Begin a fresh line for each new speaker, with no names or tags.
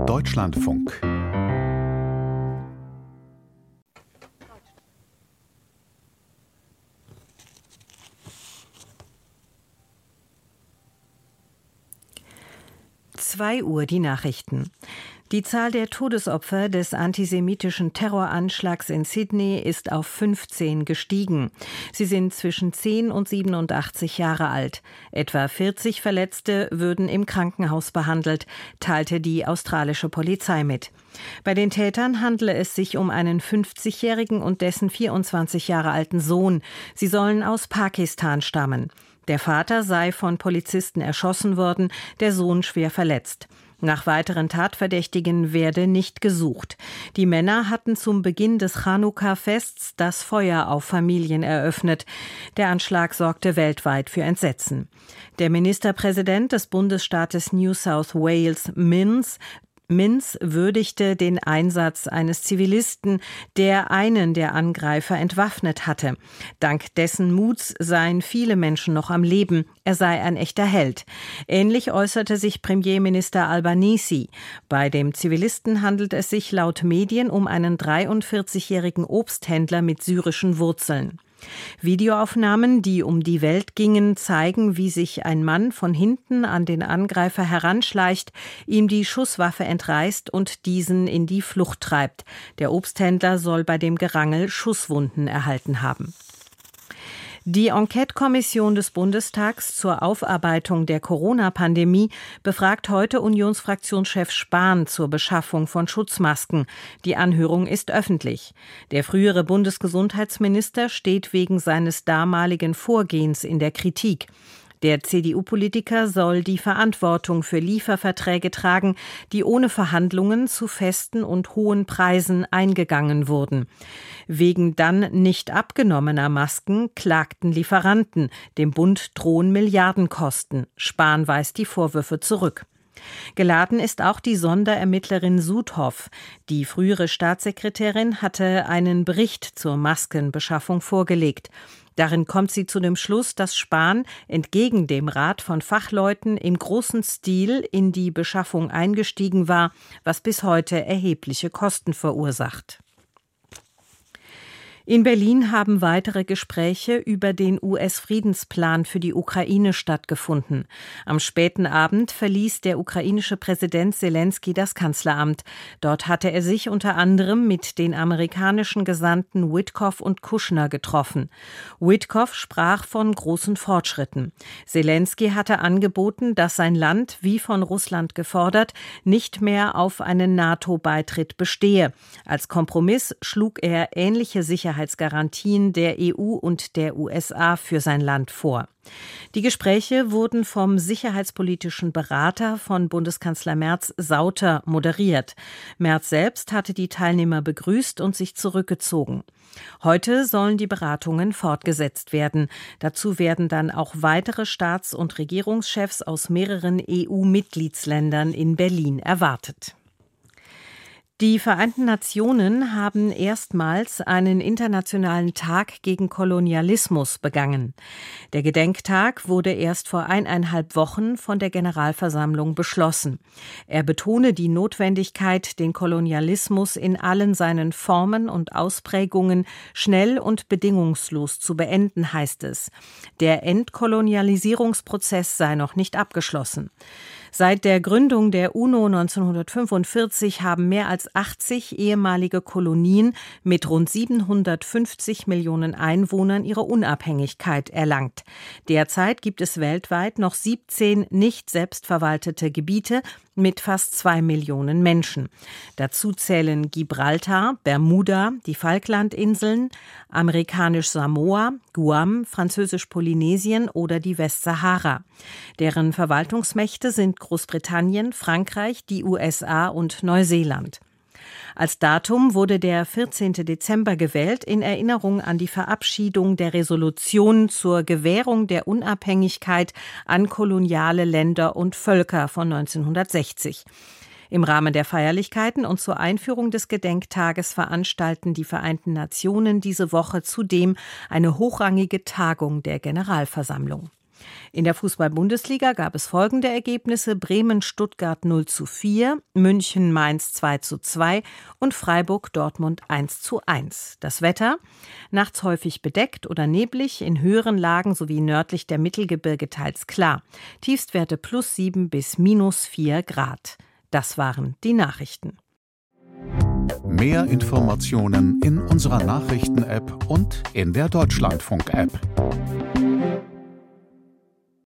Deutschlandfunk.
Uhr die Nachrichten. Die Zahl der Todesopfer des antisemitischen Terroranschlags in Sydney ist auf 15 gestiegen. Sie sind zwischen 10 und 87 Jahre alt. Etwa 40 Verletzte würden im Krankenhaus behandelt, teilte die australische Polizei mit. Bei den Tätern handele es sich um einen 50-Jährigen und dessen 24 Jahre alten Sohn. Sie sollen aus Pakistan stammen. Der Vater sei von Polizisten erschossen worden, der Sohn schwer verletzt. Nach weiteren Tatverdächtigen werde nicht gesucht. Die Männer hatten zum Beginn des Chanukka-Fests das Feuer auf Familien eröffnet. Der Anschlag sorgte weltweit für Entsetzen. Der Ministerpräsident des Bundesstaates New South Wales, Minns würdigte den Einsatz eines Zivilisten, der einen der Angreifer entwaffnet hatte. Dank dessen Muts seien viele Menschen noch am Leben. Er sei ein echter Held. Ähnlich äußerte sich Premierminister Albanese. Bei dem Zivilisten handelt es sich laut Medien um einen 43-jährigen Obsthändler mit syrischen Wurzeln. Videoaufnahmen, die um die Welt gingen, zeigen, wie sich ein Mann von hinten an den Angreifer heranschleicht, ihm die Schusswaffe entreißt und diesen in die Flucht treibt. Der Obsthändler soll bei dem Gerangel Schusswunden erhalten haben. Die Enquete-Kommission des Bundestags zur Aufarbeitung der Corona-Pandemie befragt heute Unionsfraktionschef Spahn zur Beschaffung von Schutzmasken. Die Anhörung ist öffentlich. Der frühere Bundesgesundheitsminister steht wegen seines damaligen Vorgehens in der Kritik. Der CDU-Politiker soll die Verantwortung für Lieferverträge tragen, die ohne Verhandlungen zu festen und hohen Preisen eingegangen wurden. Wegen dann nicht abgenommener Masken klagten Lieferanten. Dem Bund drohen Milliardenkosten. Spahn weist die Vorwürfe zurück. Geladen ist auch die Sonderermittlerin Sudhoff. Die frühere Staatssekretärin hatte einen Bericht zur Maskenbeschaffung vorgelegt. Darin kommt sie zu dem Schluss, dass Spahn entgegen dem Rat von Fachleuten im großen Stil in die Beschaffung eingestiegen war, was bis heute erhebliche Kosten verursacht. In Berlin haben weitere Gespräche über den US-Friedensplan für die Ukraine stattgefunden. Am späten Abend verließ der ukrainische Präsident Selenskyj das Kanzleramt. Dort hatte er sich unter anderem mit den amerikanischen Gesandten Witkoff und Kushner getroffen. Witkoff sprach von großen Fortschritten. Selenskyj hatte angeboten, dass sein Land, wie von Russland gefordert, nicht mehr auf einen NATO-Beitritt bestehe. Als Kompromiss schlug er ähnliche Sicherheitsgarantien der EU und der USA für sein Land vor. Die Gespräche wurden vom sicherheitspolitischen Berater von Bundeskanzler Merz, Sauter, moderiert. Merz selbst hatte die Teilnehmer begrüßt und sich zurückgezogen. Heute sollen die Beratungen fortgesetzt werden. Dazu werden dann auch weitere Staats- und Regierungschefs aus mehreren EU-Mitgliedsländern in Berlin erwartet. Die Vereinten Nationen haben erstmals einen internationalen Tag gegen Kolonialismus begangen. Der Gedenktag wurde erst vor 1,5 Wochen von der Generalversammlung beschlossen. Er betone die Notwendigkeit, den Kolonialismus in allen seinen Formen und Ausprägungen schnell und bedingungslos zu beenden, heißt es. Der Entkolonialisierungsprozess sei noch nicht abgeschlossen. Seit der Gründung der UNO 1945 haben mehr als 80 ehemalige Kolonien mit rund 750 Millionen Einwohnern ihre Unabhängigkeit erlangt. Derzeit gibt es weltweit noch 17 nicht selbstverwaltete Gebiete mit fast 2 Millionen Menschen. Dazu zählen Gibraltar, Bermuda, die Falklandinseln, amerikanisch Samoa, Guam, französisch Polynesien oder die Westsahara. Deren Verwaltungsmächte sind Großbritannien, Frankreich, die USA und Neuseeland. Als Datum wurde der 14. Dezember gewählt in Erinnerung an die Verabschiedung der Resolution zur Gewährung der Unabhängigkeit an koloniale Länder und Völker von 1960. Im Rahmen der Feierlichkeiten und zur Einführung des Gedenktages veranstalten die Vereinten Nationen diese Woche zudem eine hochrangige Tagung der Generalversammlung. In der Fußball-Bundesliga gab es folgende Ergebnisse: Bremen-Stuttgart 0:4, München-Mainz 2:2 und Freiburg-Dortmund 1:1. Das Wetter: nachts häufig bedeckt oder neblig, in höheren Lagen sowie nördlich der Mittelgebirge teils klar. Tiefstwerte +7 bis -4 Grad. Das waren die Nachrichten.
Mehr Informationen in unserer Nachrichten-App und in der Deutschlandfunk-App.